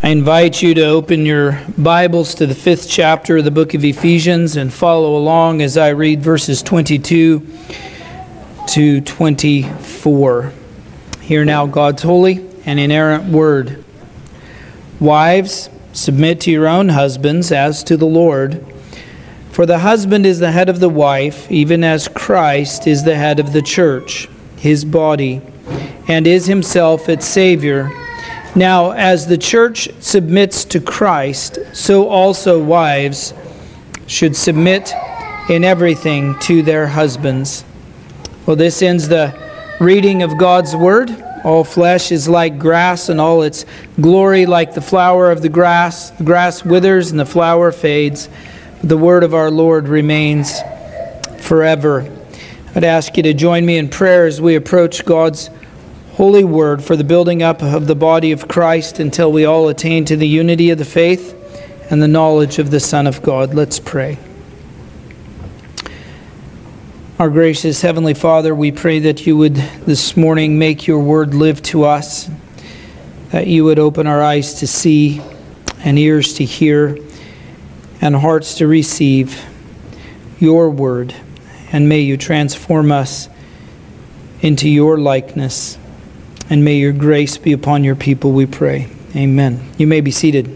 I invite you to open your Bibles to the 5th chapter of the book of Ephesians and follow along as I read verses 22 to 24. Hear now God's holy and inerrant word. Wives, submit to your own husbands as to the Lord. For the husband is the head of the wife, even as Christ is the head of the church, his body, and is himself its Savior. Now, as the church submits to Christ, so also wives should submit in everything to their husbands. Well, this ends the reading of God's word. All flesh is like grass, and all its glory like the flower of the grass. The grass withers and the flower fades. The word of our Lord remains forever. I'd ask you to join me in prayer as we approach God's holy word for the building up of the body of Christ until we all attain to the unity of the faith and the knowledge of the Son of God. Let's pray. Our gracious Heavenly Father, we pray that you would this morning make your word live to us, that you would open our eyes to see and ears to hear and hearts to receive your word, and may you transform us into your likeness. And may your grace be upon your people, we pray. Amen. You may be seated.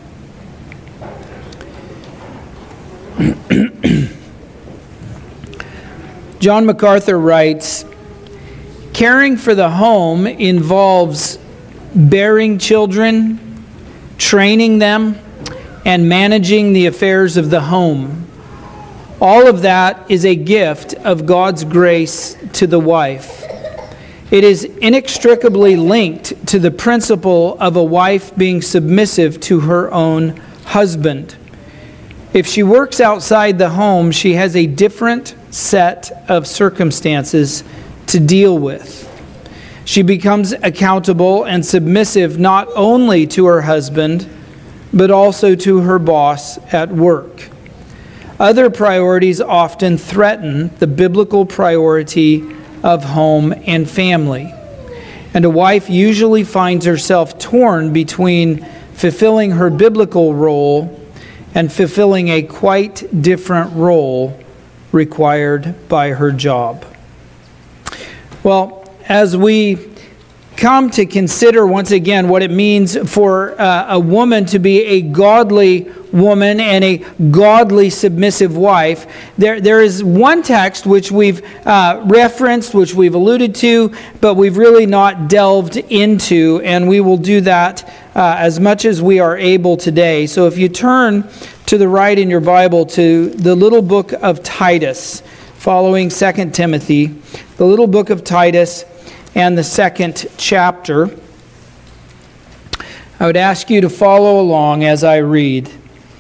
John MacArthur writes, caring for the home involves bearing children, training them, and managing the affairs of the home. All of that is a gift of God's grace to the wife. It is inextricably linked to the principle of a wife being submissive to her own husband. If she works outside the home, she has a different set of circumstances to deal with. She becomes accountable and submissive not only to her husband, but also to her boss at work. Other priorities often threaten the biblical priority of home and family. And a wife usually finds herself torn between fulfilling her biblical role and fulfilling a quite different role required by her job. Well, as we come to consider once again what it means for a woman to be a godly woman and a godly submissive wife, there is one text which we've referenced, which we've alluded to, but we've really not delved into, and we will do that as much as we are able today. So if you turn to the right in your Bible to the little book of Titus, following 2 Timothy, the little book of Titus and the 2nd chapter, I would ask you to follow along as I read.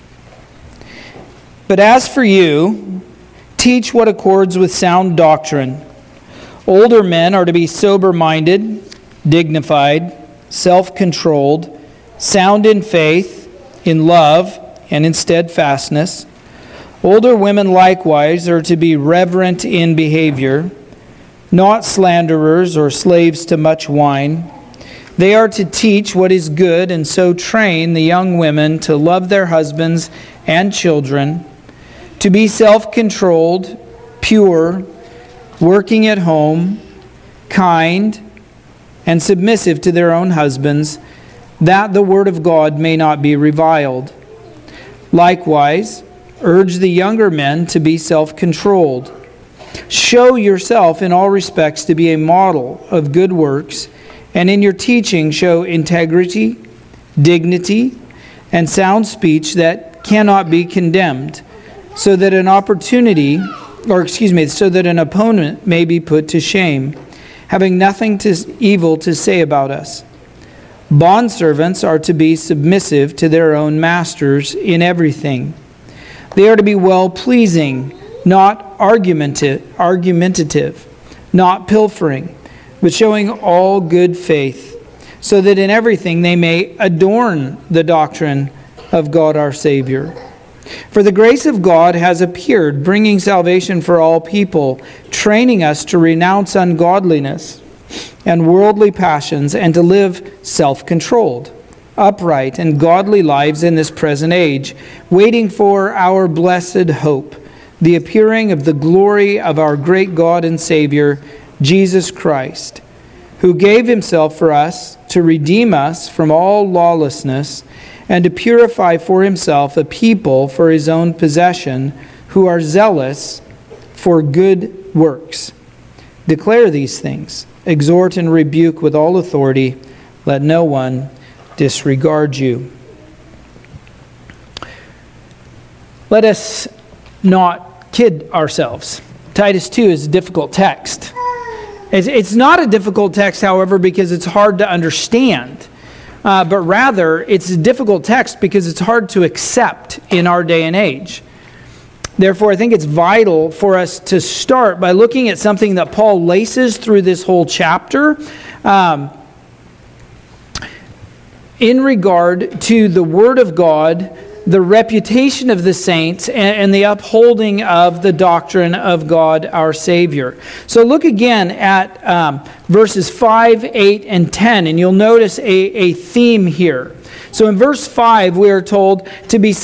But as for you, teach what accords with sound doctrine. Older men are to be sober-minded, dignified, self-controlled, sound in faith, in love, and in steadfastness. Older women likewise are to be reverent in behavior, not slanderers or slaves to much wine. They are to teach what is good and so train the young women to love their husbands and children, to be self-controlled, pure, working at home, kind, and submissive to their own husbands, that the word of God may not be reviled. Likewise, urge the younger men to be self-controlled. Show yourself in all respects to be a model of good works, and in your teaching show integrity, dignity, and sound speech that cannot be condemned, so that an opponent may be put to shame, having nothing evil to say about us. Bondservants are to be submissive to their own masters in everything. They are to be well-pleasing, not argumentative, not pilfering, but showing all good faith, so that in everything they may adorn the doctrine of God our Savior. For the grace of God has appeared, bringing salvation for all people, training us to renounce ungodliness and worldly passions, and to live self-controlled, upright, and godly lives in this present age, waiting for our blessed hope, the appearing of the glory of our great God and Savior, Jesus Christ, who gave himself for us to redeem us from all lawlessness and to purify for himself a people for his own possession who are zealous for good works. Declare these things, exhort and rebuke with all authority. Let no one disregard you. Let us not kid ourselves. Titus 2 is a difficult text. It's not a difficult text, however, because it's hard to understand. But rather, it's a difficult text because it's hard to accept in our day and age. Therefore, I think it's vital for us to start by looking at something that Paul laces through this whole chapter in regard to the Word of God, the reputation of the saints, and the upholding of the doctrine of God our Savior. So look again at verses 5, 8, and 10, and you'll notice a theme here. So in verse 5, we are told to be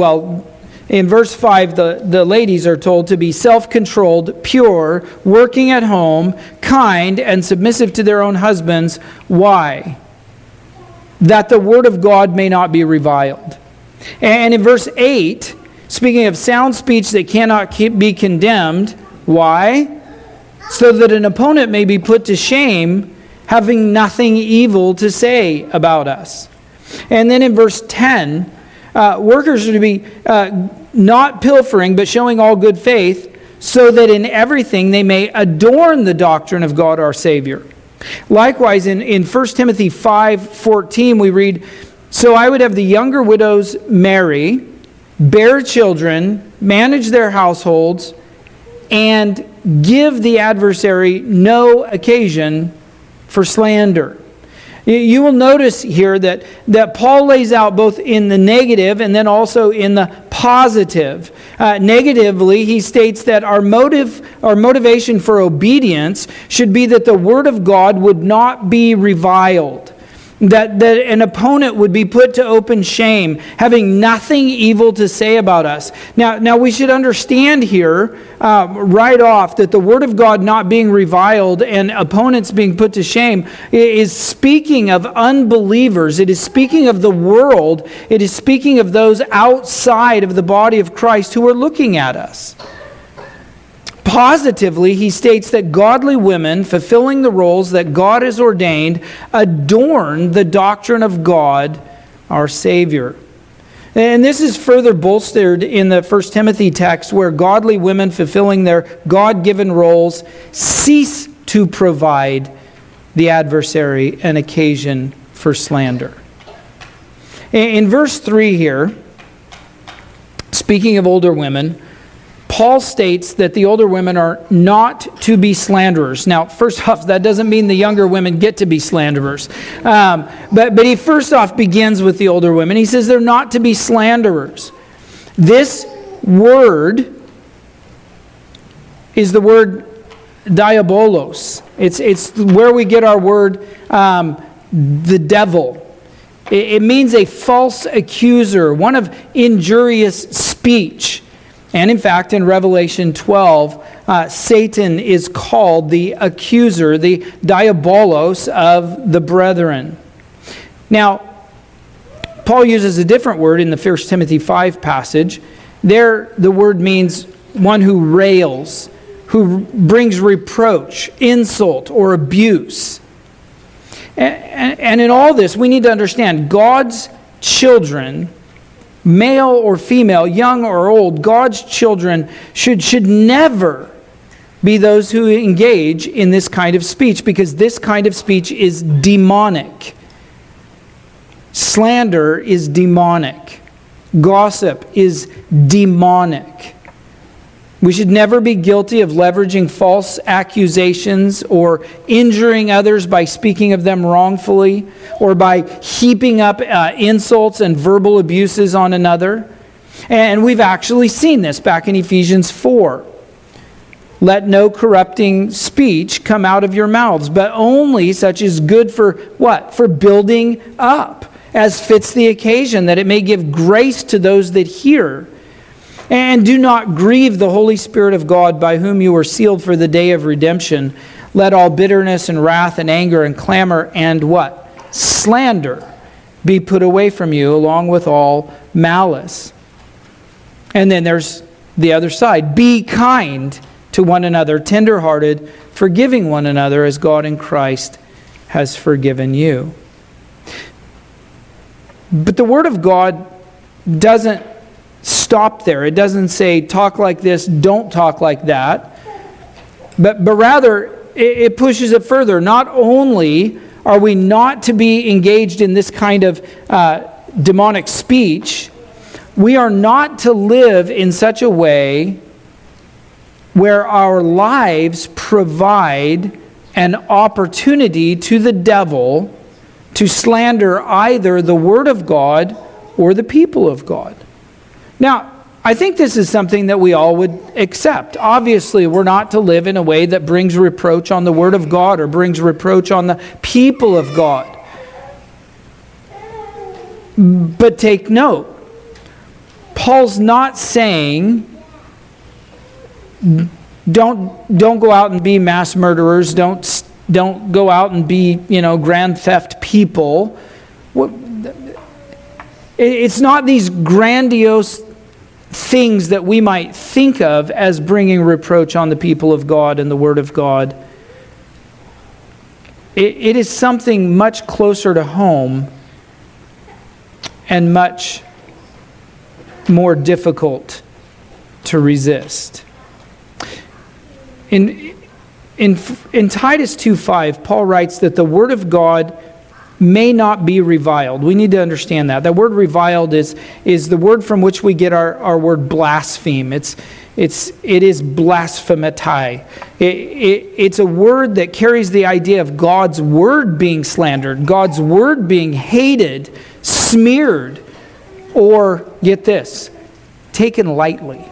in verse 5, the ladies are told to be self-controlled, pure, working at home, kind, and submissive to their own husbands. Why? That the word of God may not be reviled. And in verse 8, speaking of sound speech that cannot be condemned, why? So that an opponent may be put to shame, having nothing evil to say about us. And then in verse 10, workers are to be not pilfering, but showing all good faith, so that in everything they may adorn the doctrine of God our Savior. Likewise, in 1 Timothy 5:14, we read, "So I would have the younger widows marry, bear children, manage their households, and give the adversary no occasion for slander." You will notice here that Paul lays out both in the negative and then also in the positive. Negatively, he states that our motivation for obedience should be that the Word of God would not be reviled, that an opponent would be put to open shame, having nothing evil to say about us. Now we should understand here right off that the Word of God not being reviled and opponents being put to shame is speaking of unbelievers. It is speaking of the world. It is speaking of those outside of the body of Christ who are looking at us. Positively, he states that godly women, fulfilling the roles that God has ordained, adorn the doctrine of God, our Savior. And this is further bolstered in the 1 Timothy text, where godly women fulfilling their God-given roles cease to provide the adversary an occasion for slander. In verse 3 here, speaking of older women, Paul states that the older women are not to be slanderers. Now, first off, that doesn't mean the younger women get to be slanderers. But he first off begins with the older women. He says they're not to be slanderers. This word is the word diabolos. It's where we get our word the devil. It means a false accuser, one of injurious speech. And in fact, in Revelation 12, Satan is called the accuser, the diabolos of the brethren. Now, Paul uses a different word in the 1 Timothy 5 passage. There, the word means one who rails, who brings reproach, insult, or abuse. And in all this, we need to understand God's children, male or female, young or old, God's children should never be those who engage in this kind of speech, because this kind of speech is demonic. Slander is demonic. Gossip is demonic. We should never be guilty of leveraging false accusations or injuring others by speaking of them wrongfully, or by heaping up insults and verbal abuses on another. And we've actually seen this back in Ephesians 4. Let no corrupting speech come out of your mouths, but only such as good for what? For building up, as fits the occasion, that it may give grace to those that hear. And do not grieve the Holy Spirit of God, by whom you were sealed for the day of redemption. Let all bitterness and wrath and anger and clamor and what? Slander be put away from you, along with all malice. And then there's the other side. Be kind to one another, tenderhearted, forgiving one another as God in Christ has forgiven you. But the Word of God doesn't stop there. It doesn't say, talk like this, don't talk like that. But rather, it pushes it further. Not only are we not to be engaged in this kind of demonic speech, we are not to live in such a way where our lives provide an opportunity to the devil to slander either the Word of God or the people of God. Now, I think this is something that we all would accept. Obviously, we're not to live in a way that brings reproach on the Word of God or brings reproach on the people of God. But take note, Paul's not saying, don't go out and be mass murderers, don't go out and be, grand theft people. It's not these grandiose things that we might think of as bringing reproach on the people of God and the Word of God. It is something much closer to home and much more difficult to resist. In Titus 2:5, Paul writes that the Word of God may not be reviled. We need to understand that. That word reviled is the word from which we get our word blaspheme. It is blasphematai. It's a word that carries the idea of God's Word being slandered, God's Word being hated, smeared, or, get this, taken lightly.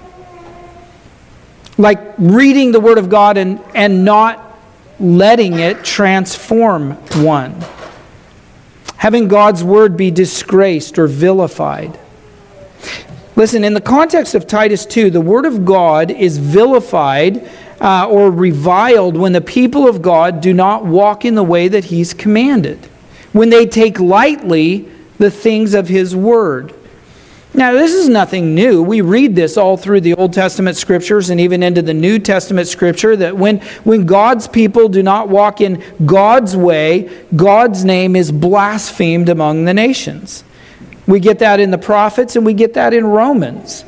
Like reading the Word of God and not letting it transform one. Having God's Word be disgraced or vilified. Listen, in the context of Titus 2, the Word of God is vilified or reviled when the people of God do not walk in the way that He's commanded. When they take lightly the things of His Word. Now, this is nothing new. We read this all through the Old Testament Scriptures and even into the New Testament Scripture, that when God's people do not walk in God's way, God's name is blasphemed among the nations. We get that in the prophets and we get that in Romans.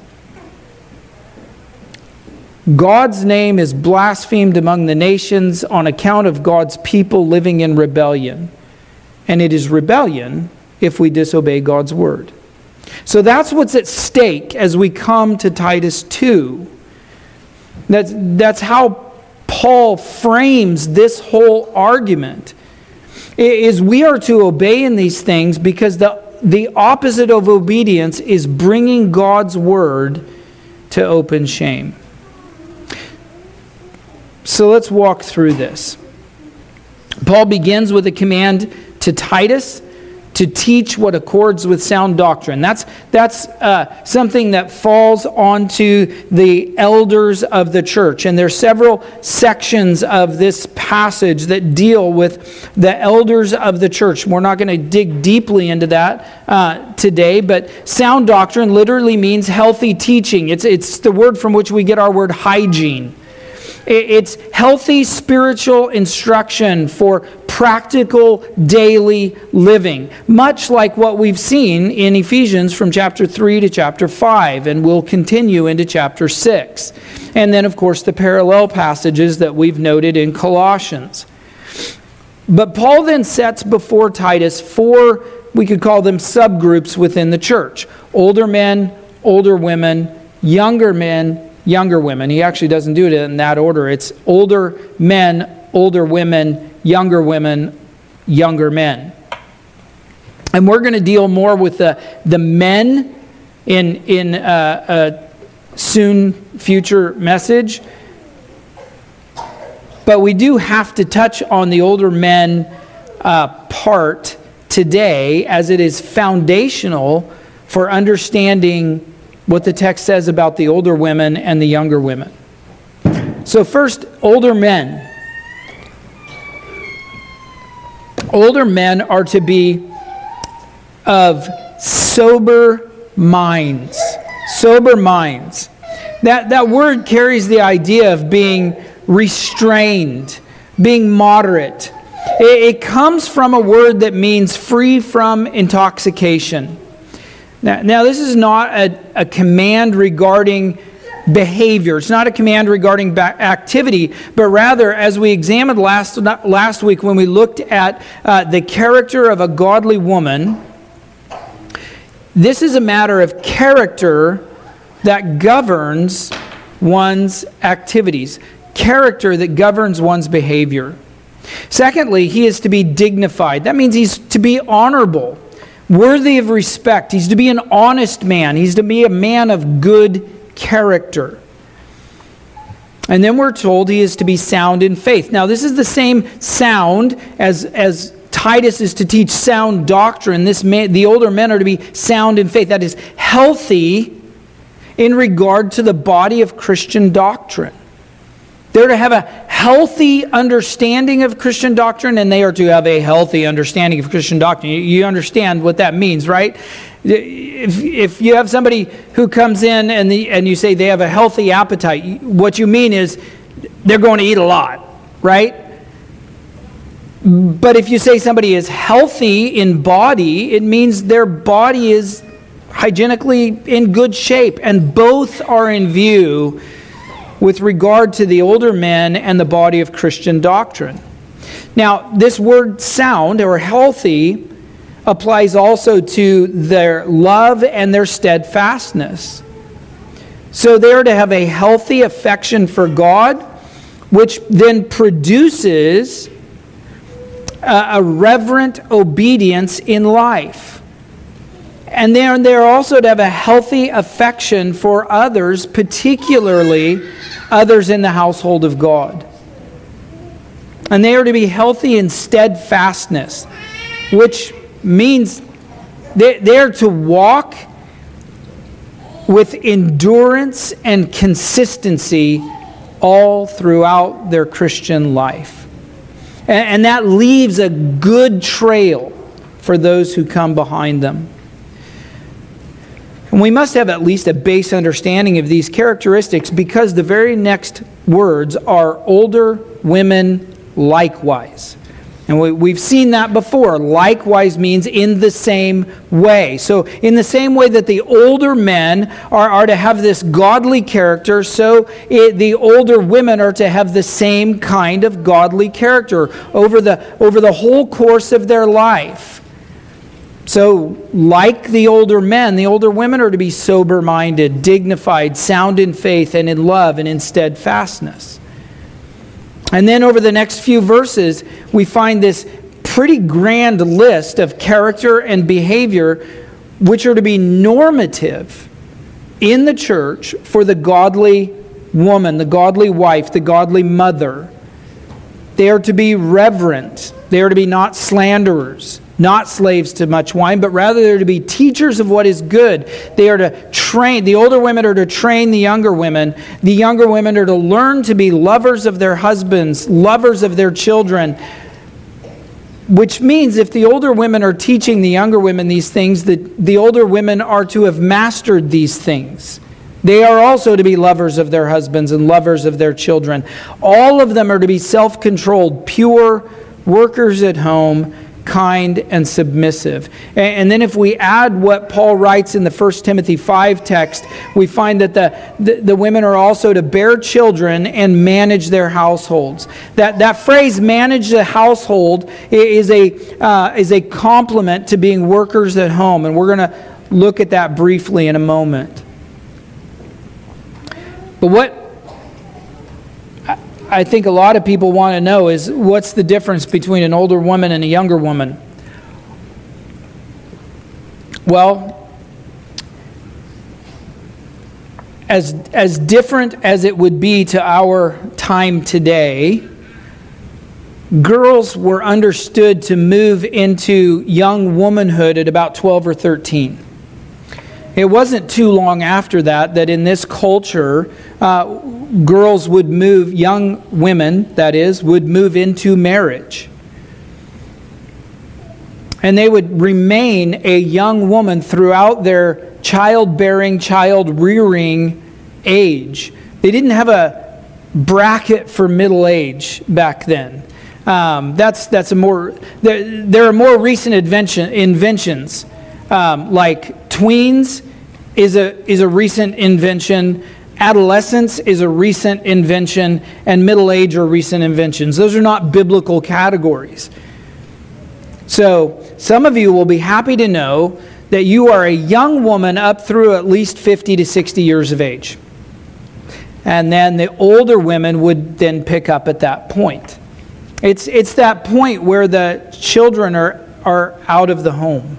God's name is blasphemed among the nations on account of God's people living in rebellion. And it is rebellion if we disobey God's Word. So that's what's at stake as we come to Titus 2. That's how Paul frames this whole argument. Is we are to obey in these things because the opposite of obedience is bringing God's Word to open shame. So let's walk through this. Paul begins with a command to Titus to teach what accords with sound doctrine. That's something that falls onto the elders of the church. And there's several sections of this passage that deal with the elders of the church. We're not going to dig deeply into that today, but sound doctrine literally means healthy teaching. It's the word from which we get our word hygiene. It's healthy spiritual instruction for practical daily living, much like what we've seen in Ephesians from chapter 3 to chapter 5, and we'll continue into chapter 6. And then, of course, the parallel passages that we've noted in Colossians. But Paul then sets before Titus 4, we could call them subgroups within the church. Older men, older women, younger men, younger women. He actually doesn't do it in that order. It's older men, older women, younger men. And we're going to deal more with the men in a soon future message. But we do have to touch on the older men part today, as it is foundational for understanding what the text says about the older women and the younger women. So first, older men. Older men are to be of sober minds. Sober minds. That word carries the idea of being restrained, being moderate. It comes from a word that means free from intoxication. Now this is not a command regarding behavior. It's not a command regarding activity, but rather, as we examined last week when we looked at the character of a godly woman, this is a matter of character that governs one's activities, character that governs one's behavior. Secondly, he is to be dignified. That means he's to be honorable, worthy of respect. He's to be an honest man. He's to be a man of good character. And then we're told he is to be sound in faith. Now, this is the same sound as Titus is to teach sound doctrine. The older men are to be sound in faith. That is healthy in regard to the body of Christian doctrine. They're to have a healthy understanding of Christian doctrine, and they are to have a healthy understanding of Christian doctrine. You understand what that means, right? If you have somebody who comes in and you say they have a healthy appetite, what you mean is they're going to eat a lot, right? But if you say somebody is healthy in body, it means their body is hygienically in good shape, and both are in view with regard to the older men and the body of Christian doctrine. Now, this word sound or healthy applies also to their love and their steadfastness. So they are to have a healthy affection for God, which then produces a reverent obedience in life. And they're also to have a healthy affection for others, particularly others in the household of God. And they are to be healthy in steadfastness, which means they're to walk with endurance and consistency all throughout their Christian life. And that leaves a good trail for those who come behind them. And we must have at least a base understanding of these characteristics, because the very next words are older women likewise. And we've seen that before. Likewise means in the same way. So in the same way that the older men are to have this godly character, so the older women are to have the same kind of godly character over the whole course of their life. So, like the older men, the older women are to be sober-minded, dignified, sound in faith, and in love, and in steadfastness. And then over the next few verses, we find this pretty grand list of character and behavior which are to be normative in the church for the godly woman, the godly wife, the godly mother. They are to be reverent. They are to be not slanderers, not slaves to much wine, but rather they're to be teachers of what is good. They are to train, the older women are to train the younger women. The younger women are to learn to be lovers of their husbands, lovers of their children. Which means if the older women are teaching the younger women these things, the older women are to have mastered these things. They are also to be lovers of their husbands and lovers of their children. All of them are to be self-controlled, pure, workers at home, kind and submissive. And then if we add what Paul writes in the 1 Timothy 5 text, we find that the women are also to bear children and manage their households. That phrase, manage the household, is a complement to being workers at home. And we're going to look at that briefly in a moment. But what I think a lot of people want to know is, what's the difference between an older woman and a younger woman? Well, as different as it would be to our time today, girls were understood to move into young womanhood at about 12 or 13. It wasn't too long after that in this culture, girls would move, young women, that is, would move into marriage. And they would remain a young woman throughout their childbearing, child-rearing age. They didn't have a bracket for middle age back then. That's a more. There are more recent inventions, like tweens is a recent invention. Adolescence is a recent invention, and middle age are recent inventions. Those are not biblical categories. So some of you will be happy to know that you are a young woman up through at least 50 to 60 years of age. And then the older women would then pick up at that point. It's that point where the children are out of the home.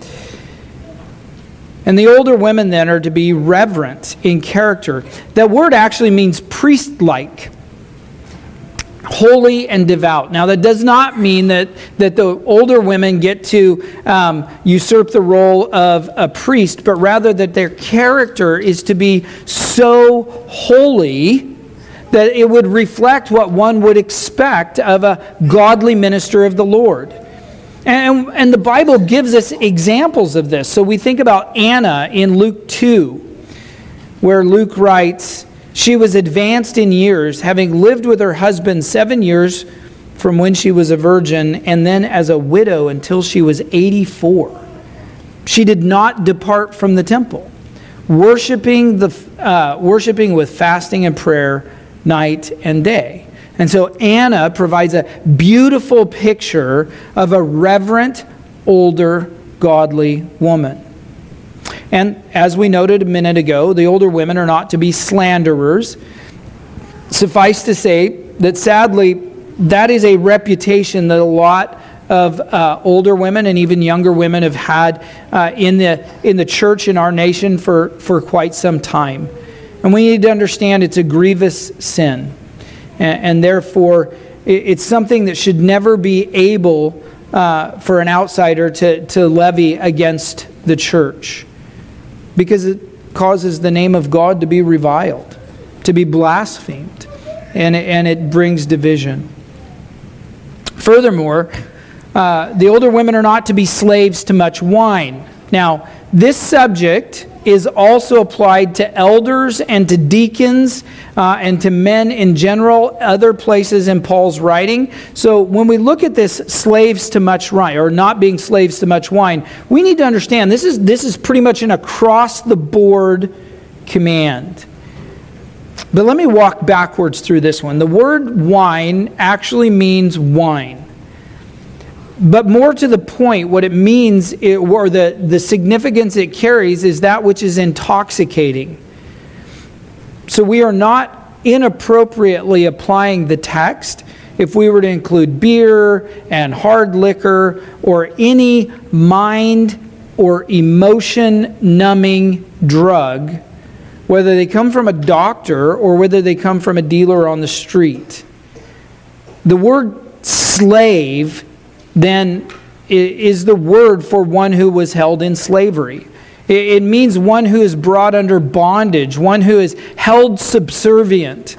And the older women then are to be reverent in character. That word actually means priest-like, holy and devout. Now that does not mean that the older women get to usurp the role of a priest, but rather that their character is to be so holy that it would reflect what one would expect of a godly minister of the Lord. And the Bible gives us examples of this. So we think about Anna in Luke 2, where Luke writes, "She was advanced in years, having lived with her husband 7 years from when she was a virgin, and then as a widow until she was 84. She did not depart from the temple, worshiping with fasting and prayer night and day." And so Anna provides a beautiful picture of a reverent, older, godly woman. And as we noted a minute ago, the older women are not to be slanderers. Suffice to say that sadly, that is a reputation that a lot of older women and even younger women have had in the church in our nation for quite some time. And we need to understand it's a grievous sin. And therefore, it's something that should never be able for an outsider to levy against the church, because it causes the name of God to be reviled, to be blasphemed, and it brings division. Furthermore, the older women are not to be slaves to much wine. Now, this subject is also applied to elders and to deacons and to men in general, other places in Paul's writing. So when we look at this slaves to much wine, or not being slaves to much wine, we need to understand this is pretty much an across-the-board command. But let me walk backwards through this one. The word wine actually means wine. But more to the point, what it means, or the significance it carries, is that which is intoxicating. So we are not inappropriately applying the text if we were to include beer and hard liquor or any mind or emotion numbing drug, whether they come from a doctor or whether they come from a dealer on the street. The word slave then is the word for one who was held in slavery. It means one who is brought under bondage, one who is held subservient.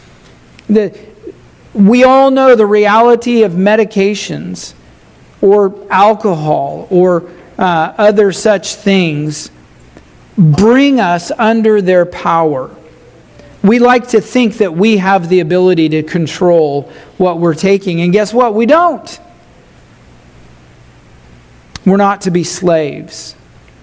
We all know the reality of medications or alcohol or other such things bring us under their power. We like to think that we have the ability to control what we're taking, and guess what? We don't. We're not to be slaves.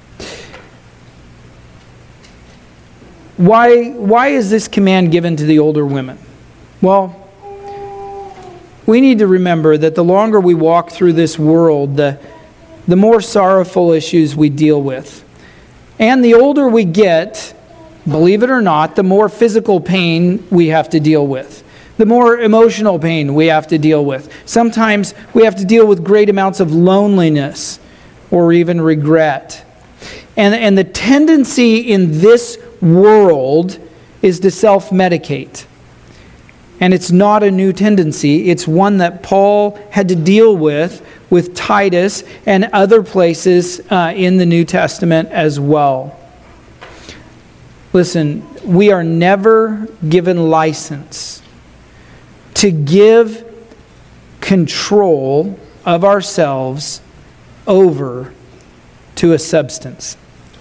Why is this command given to the older women? Well, we need to remember that the longer we walk through this world, the more sorrowful issues we deal with. And the older we get, believe it or not, the more physical pain we have to deal with. The more emotional pain we have to deal with. Sometimes we have to deal with great amounts of loneliness or even regret. And the tendency in this world is to self-medicate. And it's not a new tendency. It's one that Paul had to deal with Titus and other places in the New Testament as well. Listen, we are never given license to give control of ourselves over to a substance.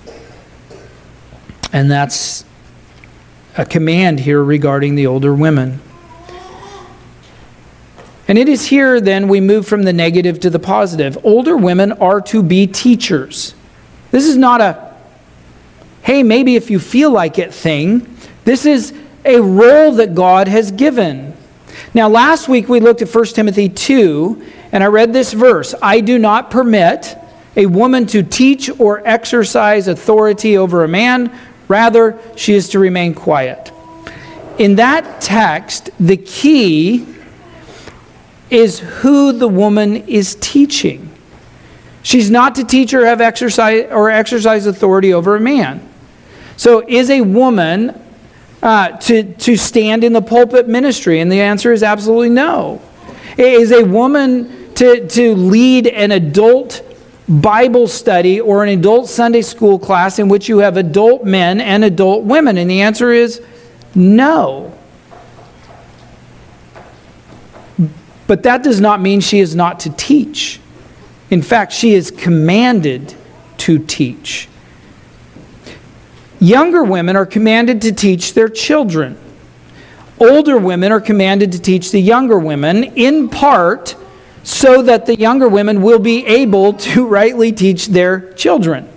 And that's a command here regarding the older women. And it is here then we move from the negative to the positive. Older women are to be teachers. This is not a, hey, maybe if you feel like it thing. This is a role that God has given. Now, last week we looked at 1 Timothy 2, and I read this verse. I do not permit a woman to teach or exercise authority over a man. Rather, she is to remain quiet. In that text, the key is who the woman is teaching. She's not to teach or have exercise authority over a man. So is a woman to stand in the pulpit ministry? And the answer is absolutely no. Is a woman to lead an adult Bible study or an adult Sunday school class in which you have adult men and adult women? And the answer is no. But that does not mean she is not to teach. In fact, she is commanded to teach. Younger women are commanded to teach their children. Older women are commanded to teach the younger women, in part so that the younger women will be able to rightly teach their children.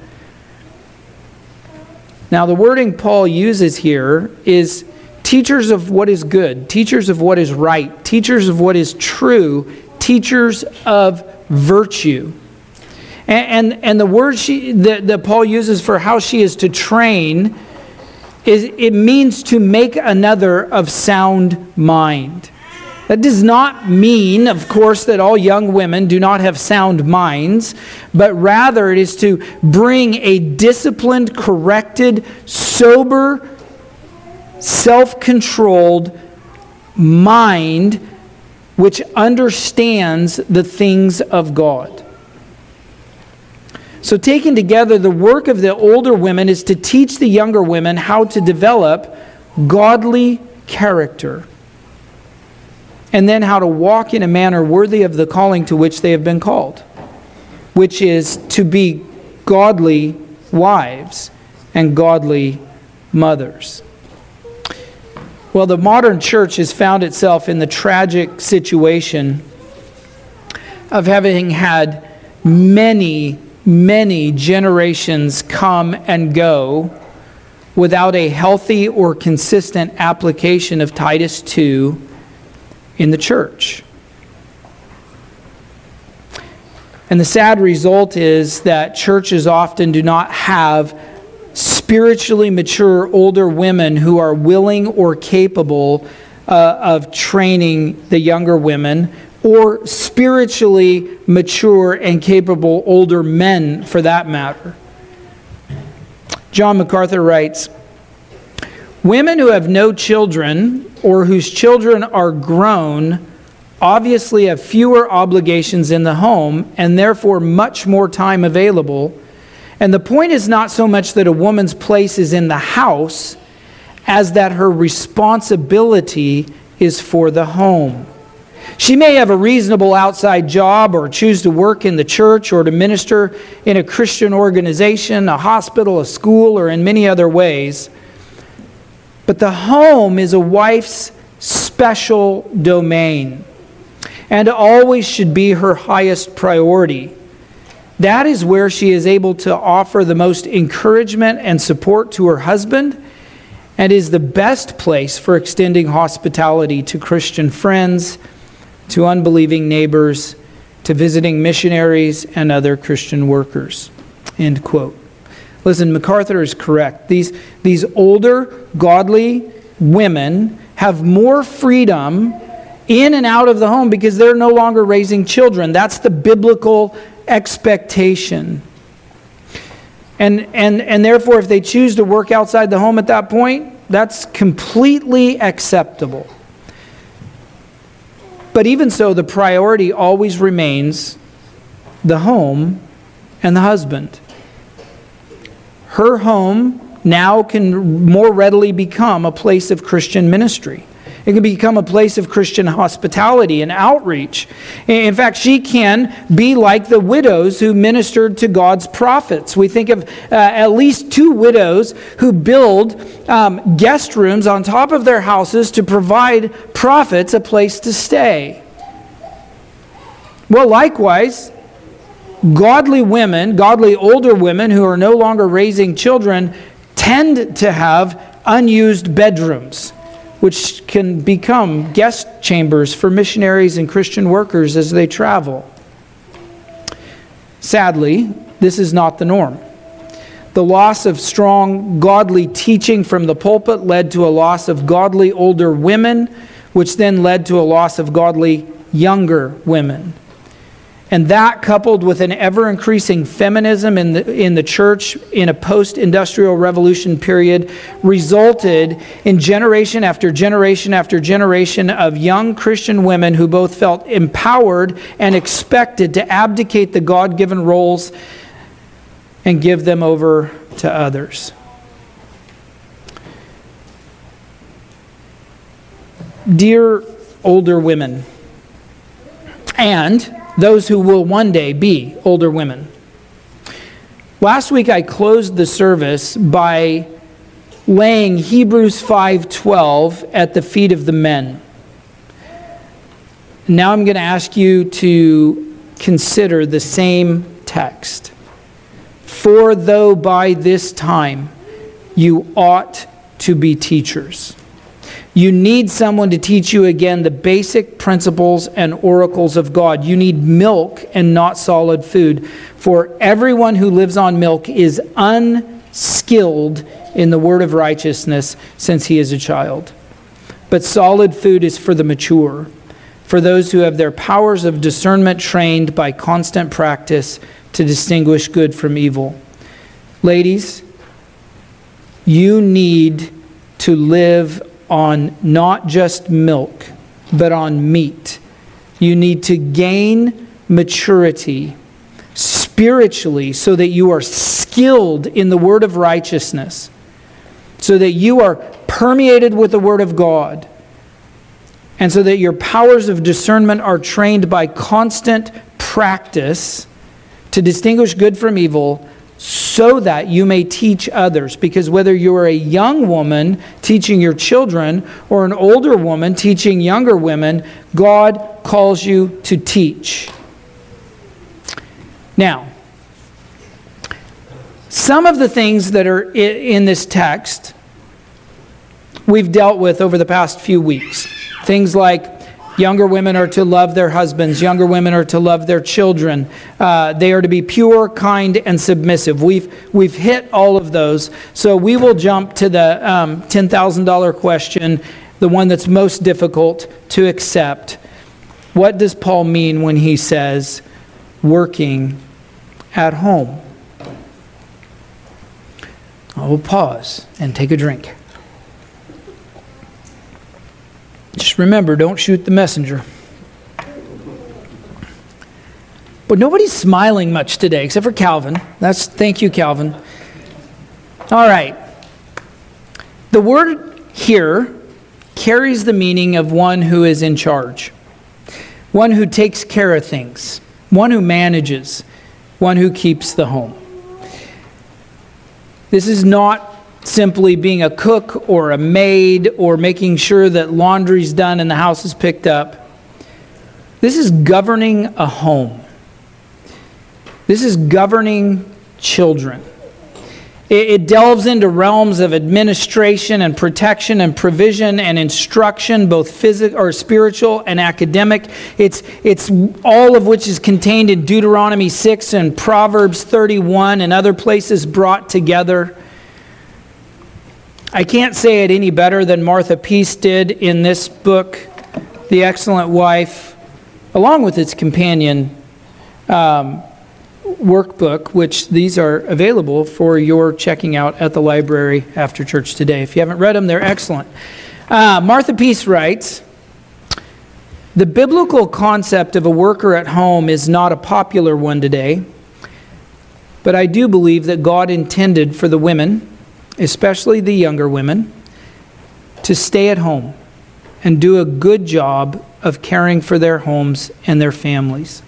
Now, the wording Paul uses here is teachers of what is good, teachers of what is right, teachers of what is true, teachers of virtue. And the word that Paul uses for how she is to train, it means to make another of sound mind. That does not mean, of course, that all young women do not have sound minds, but rather it is to bring a disciplined, corrected, sober, self-controlled mind which understands the things of God. So taken together, the work of the older women is to teach the younger women how to develop godly character, and then how to walk in a manner worthy of the calling to which they have been called, which is to be godly wives and godly mothers. Well, the modern church has found itself in the tragic situation of having had many generations come and go without a healthy or consistent application of Titus 2 in the church. And the sad result is that churches often do not have spiritually mature older women who are willing or capable of training the younger women, or spiritually mature and capable older men for that matter. John MacArthur writes, women who have no children or whose children are grown obviously have fewer obligations in the home and therefore much more time available. And the point is not so much that a woman's place is in the house as that her responsibility is for the home. She may have a reasonable outside job or choose to work in the church or to minister in a Christian organization, a hospital, a school, or in many other ways. But the home is a wife's special domain and always should be her highest priority. That is where she is able to offer the most encouragement and support to her husband, and is the best place for extending hospitality to Christian friends, to unbelieving neighbors, to visiting missionaries and other Christian workers. End quote. Listen, MacArthur is correct. These older, godly women have more freedom in and out of the home because they're no longer raising children. That's the biblical expectation. And therefore, if they choose to work outside the home at that point, that's completely acceptable. But even so, the priority always remains the home and the husband. Her home now can more readily become a place of Christian ministry. It can become a place of Christian hospitality and outreach. In fact, she can be like the widows who ministered to God's prophets. We think of at least 2 widows who build guest rooms on top of their houses to provide prophets a place to stay. Well, likewise, godly women, godly older women who are no longer raising children tend to have unused bedrooms, which can become guest chambers for missionaries and Christian workers as they travel. Sadly, this is not the norm. The loss of strong, godly teaching from the pulpit led to a loss of godly older women, which then led to a loss of godly younger women. And that, coupled with an ever-increasing feminism in the church in a post-industrial revolution period, resulted in generation after generation after generation of young Christian women who both felt empowered and expected to abdicate the God-given roles and give them over to others. Dear older women, and those who will one day be older women. Last week I closed the service by laying Hebrews 5:12 at the feet of the men. Now I'm going to ask you to consider the same text. For though by this time you ought to be teachers. You need someone to teach you again the basic principles and oracles of God. You need milk and not solid food. For everyone who lives on milk is unskilled in the word of righteousness since he is a child. But solid food is for the mature, for those who have their powers of discernment trained by constant practice to distinguish good from evil. Ladies, you need to live on not just milk, but on meat. You need to gain maturity spiritually so that you are skilled in the word of righteousness, so that you are permeated with the word of God, and so that your powers of discernment are trained by constant practice to distinguish good from evil, so that you may teach others. Because whether you are a young woman teaching your children or an older woman teaching younger women, God calls you to teach. Now, some of the things that are in this text we've dealt with over the past few weeks. Things like younger women are to love their husbands. Younger women are to love their children. They are to be pure, kind, and submissive. We've hit all of those. So we will jump to the $10,000 question, the one that's most difficult to accept. What does Paul mean when he says working at home? I will pause and take a drink. Just remember, don't shoot the messenger. But nobody's smiling much today, except for Calvin. Thank you, Calvin. All right. The word here carries the meaning of one who is in charge, one who takes care of things, one who manages, one who keeps the home. This is not simply being a cook or a maid or making sure that laundry's done and the house is picked up. This is governing a home. This is governing children. It delves into realms of administration and protection and provision and instruction, both physical or spiritual and academic. It's all of which is contained in Deuteronomy 6 and Proverbs 31 and other places brought together. I can't say it any better than Martha Peace did in this book, The Excellent Wife, along with its companion workbook, which these are available for your checking out at the library after church today. If you haven't read them, they're excellent. Martha Peace writes, The biblical concept of a worker at home is not a popular one today, but I do believe that God intended for the women, especially the younger women, to stay at home and do a good job of caring for their homes and their families.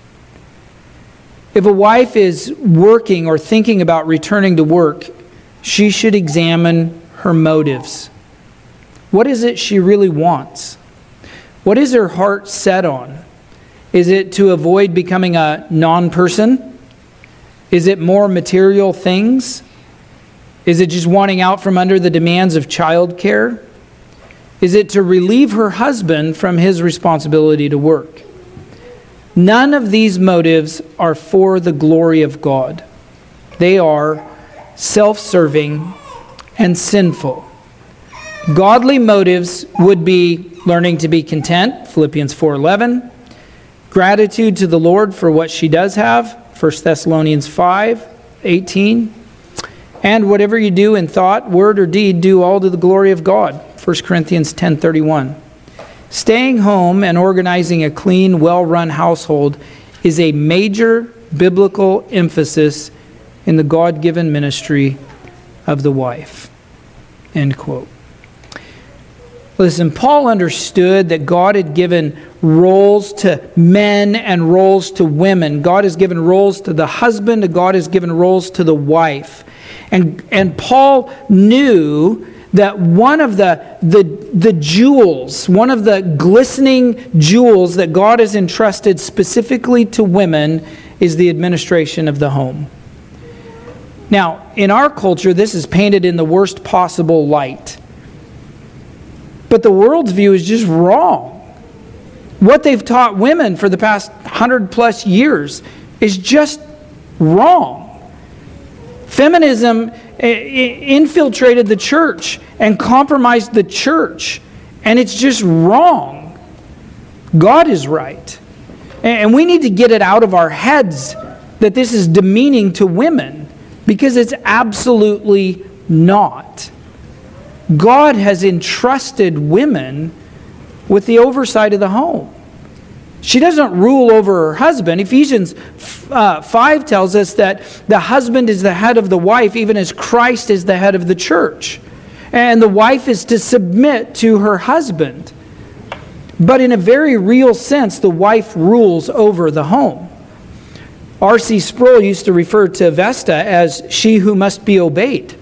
If a wife is working or thinking about returning to work, she should examine her motives. What is it she really wants? What is her heart set on? Is it to avoid becoming a non-person? Is it more material things? Is it just wanting out from under the demands of childcare? Is it to relieve her husband from his responsibility to work? None of these motives are for the glory of God. They are self-serving and sinful. Godly motives would be learning to be content, Philippians 4:11, gratitude to the Lord for what she does have, 1 Thessalonians 5:18, and whatever you do in thought, word, or deed, do all to the glory of God, 1 Corinthians 10:31. Staying home and organizing a clean, well-run household is a major biblical emphasis in the God-given ministry of the wife. End quote. Listen, Paul understood that God had given roles to men and roles to women. God has given roles to the husband, and God has given roles to the wife. And Paul knew that one of the jewels, one of the glistening jewels that God has entrusted specifically to women is the administration of the home. Now, in our culture, this is painted in the worst possible light. But the world's view is just wrong. What they've taught women for the past 100+ years is just wrong. Feminism infiltrated the church and compromised the church, and it's just wrong. God is right. And we need to get it out of our heads that this is demeaning to women, because it's absolutely not. God has entrusted women with the oversight of the home. She doesn't rule over her husband. Ephesians 5 tells us that the husband is the head of the wife, even as Christ is the head of the church. And the wife is to submit to her husband. But in a very real sense, the wife rules over the home. R.C. Sproul used to refer to Vesta as she who must be obeyed.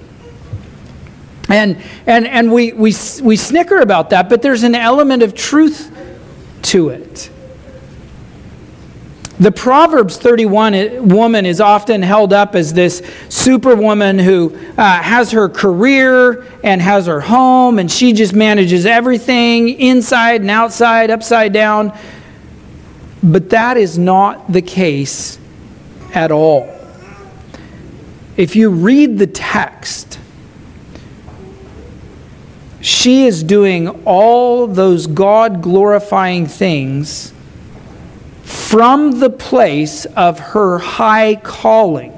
And we snicker about that, but there's an element of truth to it. The Proverbs 31 woman is often held up as this superwoman who has her career and has her home, and she just manages everything inside and outside, upside down. But that is not the case at all. If you read the text, she is doing all those God-glorifying things from the place of her high calling,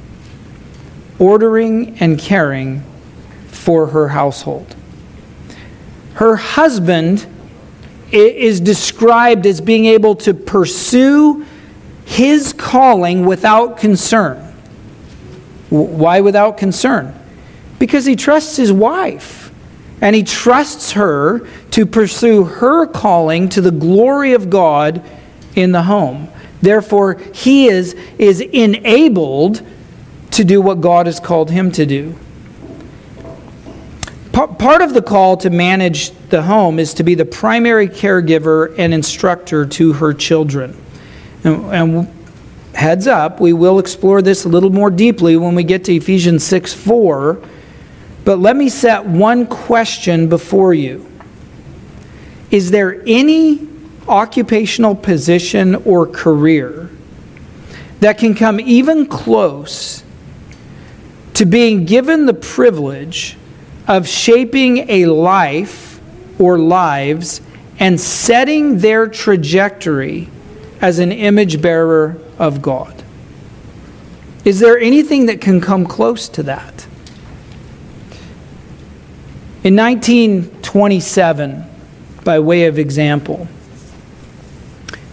ordering and caring for her household. Her husband is described as being able to pursue his calling without concern. Why without concern? Because he trusts his wife. And he trusts her to pursue her calling to the glory of God in the home. Therefore, he is enabled to do what God has called him to do. Part of the call to manage the home is to be the primary caregiver and instructor to her children. And heads up, we will explore this a little more deeply when we get to Ephesians 6:4. But let me set one question before you. Is there any occupational position or career that can come even close to being given the privilege of shaping a life or lives and setting their trajectory as an image bearer of God? Is there anything that can come close to that? In 1927, by way of example,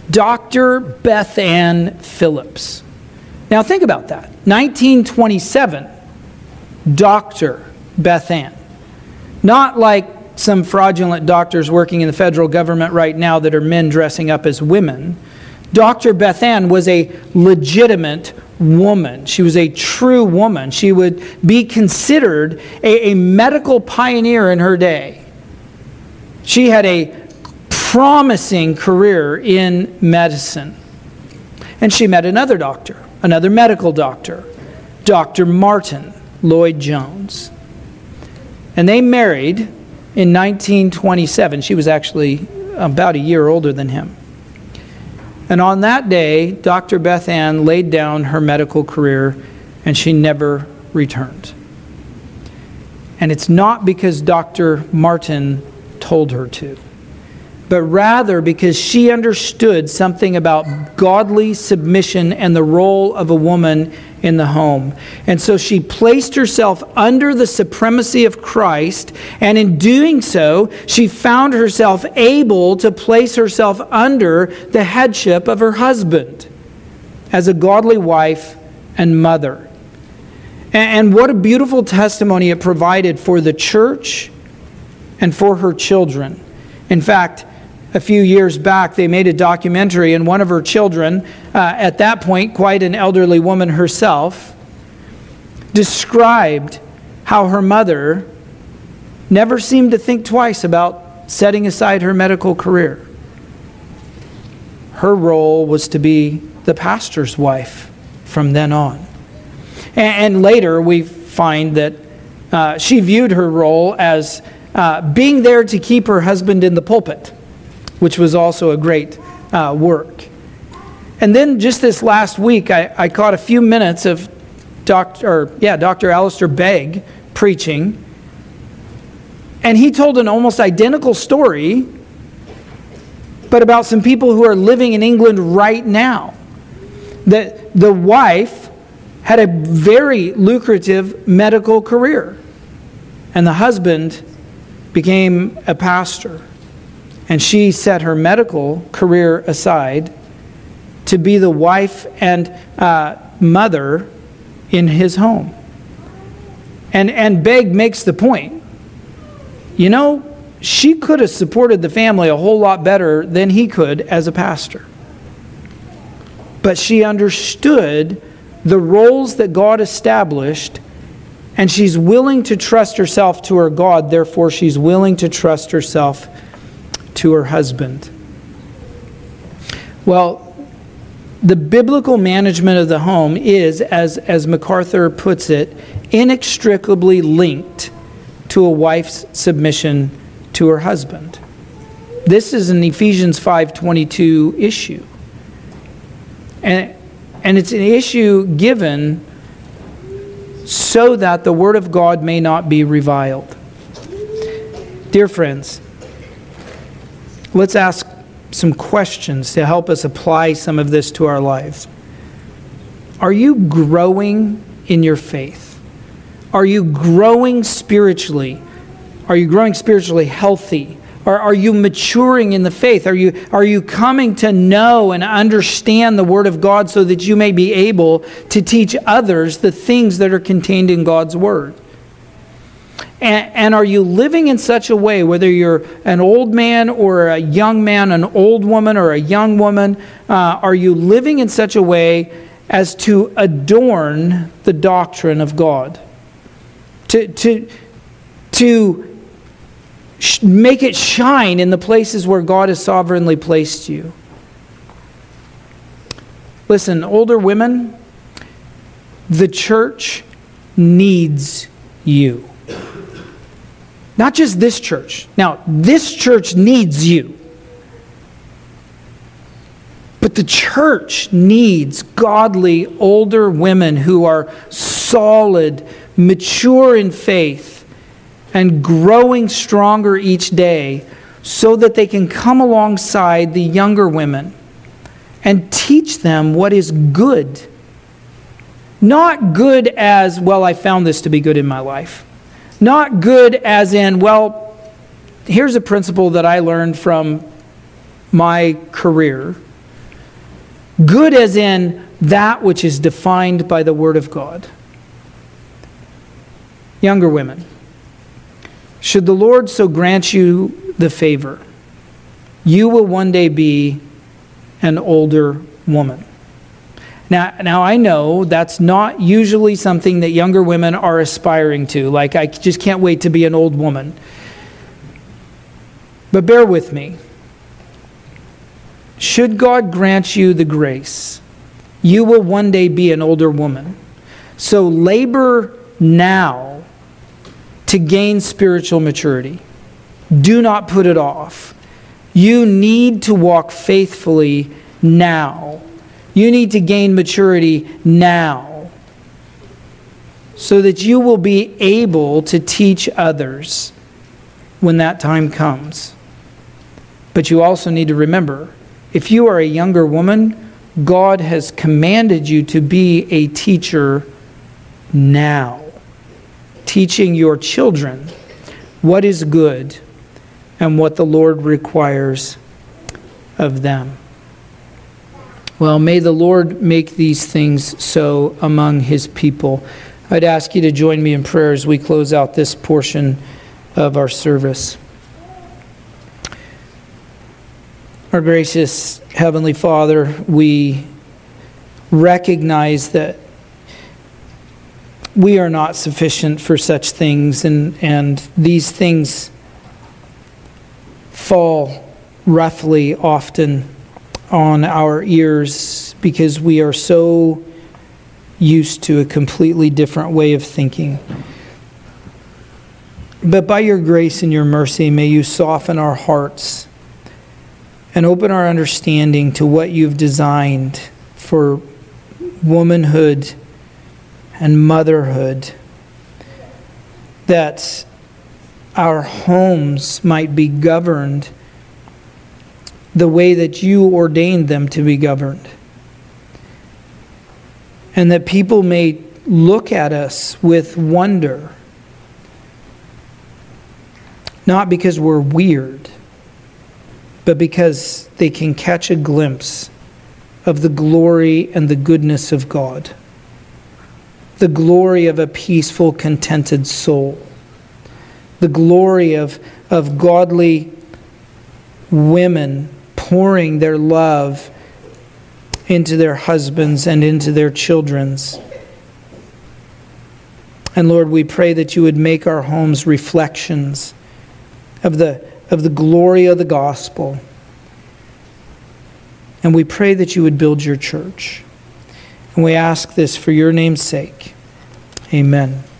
Dr. Beth Ann Phillips. Now think about that. 1927, Dr. Beth Ann. Not like some fraudulent doctors working in the federal government right now that are men dressing up as women. Dr. Beth Ann was a legitimate woman. She was a true woman. She would be considered a medical pioneer in her day. She had a promising career in medicine. And she met another doctor, another medical doctor, Dr. Martin Lloyd-Jones. And they married in 1927. She was actually about a year older than him. And on that day, Dr. Beth Ann laid down her medical career and she never returned. And it's not because Dr. Martin told her to, but rather because she understood something about godly submission and the role of a woman in the home. And so she placed herself under the supremacy of Christ, and in doing so, she found herself able to place herself under the headship of her husband as a godly wife and mother. And what a beautiful testimony it provided for the church and for her children. In fact, a few years back, they made a documentary, and one of her children, at that point quite an elderly woman herself, described how her mother never seemed to think twice about setting aside her medical career. Her role was to be the pastor's wife from then on. And later we find that she viewed her role as being there to keep her husband in the pulpit, which was also a great work. And then just this last week, I caught a few minutes of Dr. Alistair Begg preaching, and he told an almost identical story, but about some people who are living in England right now. That the wife had a very lucrative medical career, and the husband became a pastor. And she set her medical career aside to be the wife and mother in his home. And Begg makes the point, you know, she could have supported the family a whole lot better than he could as a pastor. But she understood the roles that God established, and she's willing to trust herself to her God, therefore she's willing to trust herself to her husband. Well, the biblical management of the home is, as MacArthur puts it, inextricably linked to a wife's submission to her husband. This is an Ephesians 5:22 issue. And it's an issue given so that the Word of God may not be reviled. Dear friends, let's ask some questions to help us apply some of this to our lives. Are you growing in your faith? Are you growing spiritually? Are you growing spiritually healthy? Or are you maturing in the faith? Are you coming to know and understand the Word of God so that you may be able to teach others the things that are contained in God's Word? And are you living in such a way, whether you're an old man or a young man, an old woman or a young woman, are you living in such a way as to adorn the doctrine of God? To make it shine in the places where God has sovereignly placed you. Listen, older women, the church needs you. Not just this church. Now, this church needs you. But the church needs godly older women who are solid, mature in faith, and growing stronger each day so that they can come alongside the younger women and teach them what is good. Not good as, well, I found this to be good in my life. Not good as in, well, here's a principle that I learned from my career. Good as in that which is defined by the Word of God. Younger women, should the Lord so grant you the favor, you will one day be an older woman. Now I know that's not usually something that younger women are aspiring to. Like, I just can't wait to be an old woman. But bear with me. Should God grant you the grace, you will one day be an older woman. So labor now to gain spiritual maturity. Do not put it off. You need to walk faithfully now. You need to gain maturity now so that you will be able to teach others when that time comes. But you also need to remember, if you are a younger woman, God has commanded you to be a teacher now, teaching your children what is good and what the Lord requires of them. Well, may the Lord make these things so among His people. I'd ask you to join me in prayer as we close out this portion of our service. Our gracious Heavenly Father, we recognize that we are not sufficient for such things, and these things fall roughly often on our ears because we are so used to a completely different way of thinking. But by your grace and your mercy, may you soften our hearts and open our understanding to what you've designed for womanhood and motherhood, that our homes might be governed the way that you ordained them to be governed. And that people may look at us with wonder, not because we're weird, but because they can catch a glimpse of the glory and the goodness of God. The glory of a peaceful, contented soul. The glory of godly women pouring their love into their husbands and into their children's. And Lord, we pray that you would make our homes reflections of the glory of the gospel. And we pray that you would build your church. And we ask this for your name's sake. Amen.